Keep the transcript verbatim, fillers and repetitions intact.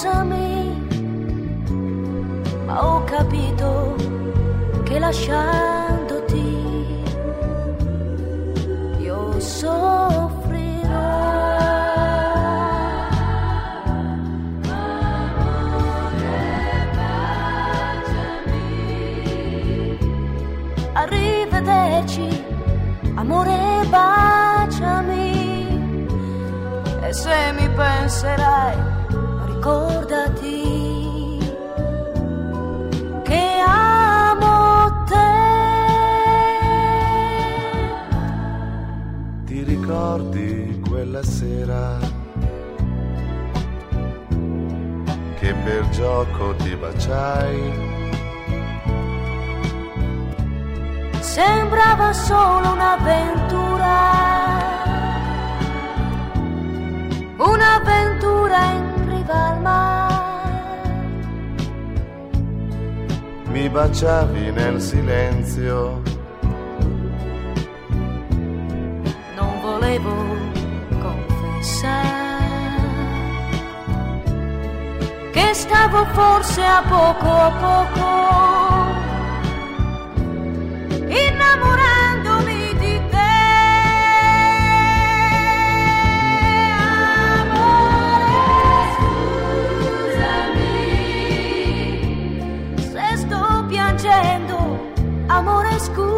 scusami, ma ho capito che lasciandoti io soffrirò. Amore, baciami. Arrivederci, amore, baciami. E se mi penserai, ricordati che amo te. Ti ricordi quella sera che per gioco ti baciai? Sembrava solo un'avventura, un'avventura in riva al mare. Mi baciavi nel silenzio, non volevo confessare che stavo forse a poco a poco innamorandomi di te. Amore, scusami se sto piangendo, amore, scusami.